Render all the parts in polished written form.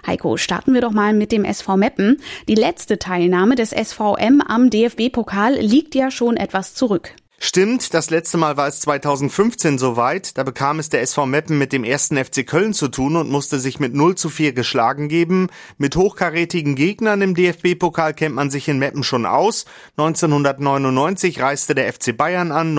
Heiko, starten wir doch mal mit dem SV Meppen. Die letzte Teilnahme des SVM am DFB-Pokal liegt ja schon etwas zurück. Stimmt, das letzte Mal war es 2015 soweit. Da bekam es der SV Meppen mit dem 1. FC Köln zu tun und musste sich mit 0:4 geschlagen geben. Mit hochkarätigen Gegnern im DFB-Pokal kennt man sich in Meppen schon aus. 1999 reiste der FC Bayern an,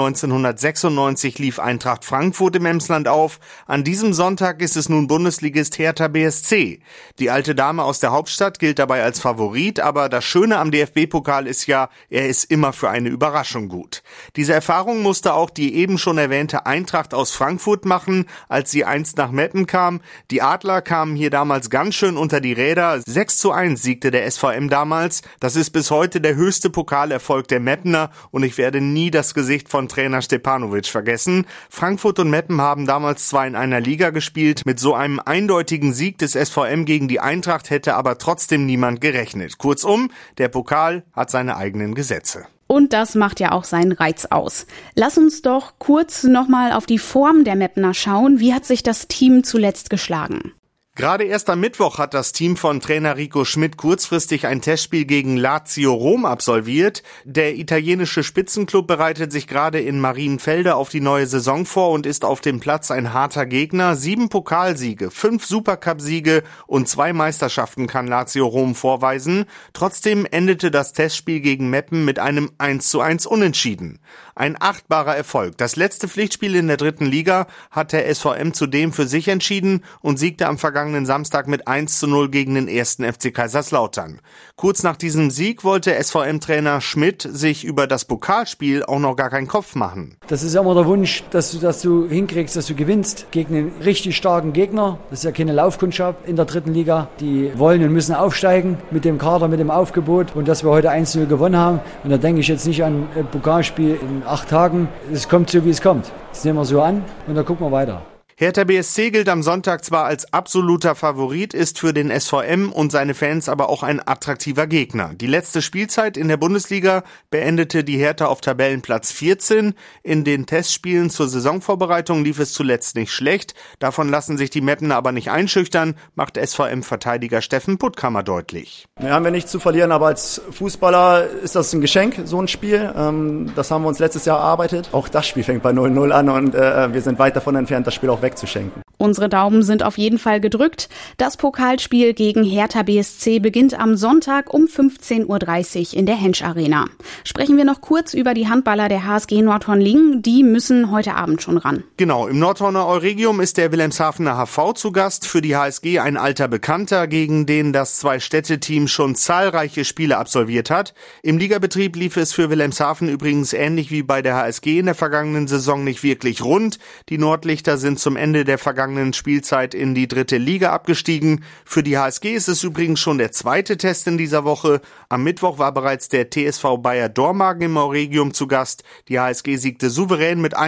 1996 lief Eintracht Frankfurt im Emsland auf. An diesem Sonntag ist es nun Bundesligist Hertha BSC. Die alte Dame aus der Hauptstadt gilt dabei als Favorit, aber das Schöne am DFB-Pokal ist ja, er ist immer für eine Überraschung gut. Diese Erfahrung musste auch die eben schon erwähnte Eintracht aus Frankfurt machen, als sie einst nach Meppen kam. Die Adler kamen hier damals ganz schön unter die Räder. 6:1 siegte der SVM damals. Das ist bis heute der höchste Pokalerfolg der Meppener und ich werde nie das Gesicht von Trainer Stepanovic vergessen. Frankfurt und Meppen haben damals zwar in einer Liga gespielt, mit so einem eindeutigen Sieg des SVM gegen die Eintracht hätte aber trotzdem niemand gerechnet. Kurzum, der Pokal hat seine eigenen Gesetze. Und das macht ja auch seinen Reiz aus. Lass uns doch kurz nochmal auf die Form der Meppener schauen. Wie hat sich das Team zuletzt geschlagen? Gerade erst am Mittwoch hat das Team von Trainer Rico Schmidt kurzfristig ein Testspiel gegen Lazio Rom absolviert. Der italienische Spitzenclub bereitet sich gerade in Marienfelde auf die neue Saison vor und ist auf dem Platz ein harter Gegner. 7 Pokalsiege, 5 Supercup-Siege und 2 Meisterschaften kann Lazio Rom vorweisen. Trotzdem endete das Testspiel gegen Meppen mit einem 1:1 Unentschieden. Ein achtbarer Erfolg. Das letzte Pflichtspiel in der 3. Liga hat der SVM zudem für sich entschieden und siegte am vergangenen Samstag mit 1:0 gegen den 1. FC Kaiserslautern. Kurz nach diesem Sieg wollte SVM-Trainer Schmidt sich über das Pokalspiel auch noch gar keinen Kopf machen. Das ist ja immer der Wunsch, dass du hinkriegst, dass du gewinnst gegen einen richtig starken Gegner. Das ist ja keine Laufkundschaft in der 3. Liga. Die wollen und müssen aufsteigen mit dem Kader, mit dem Aufgebot und dass wir heute 1:0 gewonnen haben. Und da denke ich jetzt nicht an ein Pokalspiel in 8 Tagen. Es kommt so, wie es kommt. Das nehmen wir so an und dann gucken wir weiter. Hertha BSC gilt am Sonntag zwar als absoluter Favorit, ist für den SVM und seine Fans aber auch ein attraktiver Gegner. Die letzte Spielzeit in der Bundesliga beendete die Hertha auf Tabellenplatz 14. In den Testspielen zur Saisonvorbereitung lief es zuletzt nicht schlecht. Davon lassen sich die Meppener aber nicht einschüchtern, macht SVM-Verteidiger Steffen Puttkammer deutlich. Wir haben ja nichts zu verlieren, aber als Fußballer ist das ein Geschenk, so ein Spiel. Das haben wir uns letztes Jahr erarbeitet. Auch das Spiel fängt bei 0:0 an und wir sind weit davon entfernt, das Spiel auch wegzuschenken. Unsere Daumen sind auf jeden Fall gedrückt. Das Pokalspiel gegen Hertha BSC beginnt am Sonntag um 15:30 Uhr in der Hensch Arena. Sprechen wir noch kurz über die Handballer der HSG Nordhorn-Lingen. Die müssen heute Abend schon ran. Genau, im Nordhorner Euregium ist der Wilhelmshavener HV zu Gast. Für die HSG ein alter Bekannter, gegen den das Zwei-Städte-Team schon zahlreiche Spiele absolviert hat. Im Ligabetrieb lief es für Wilhelmshaven übrigens ähnlich wie bei der HSG in der vergangenen Saison nicht wirklich rund. Die Nordlichter sind zum Ende der vergangenen Spielzeit in die 3. Liga abgestiegen. Für die HSG ist es übrigens schon der zweite Test in dieser Woche. Am Mittwoch war bereits der TSV Bayer Dormagen im Euregium zu Gast. Die HSG siegte souverän mit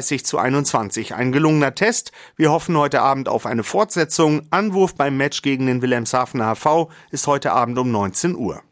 31:21. Ein gelungener Test. Wir hoffen heute Abend auf eine Fortsetzung. Anwurf beim Match gegen den Wilhelmshavener HV ist heute Abend um 19 Uhr.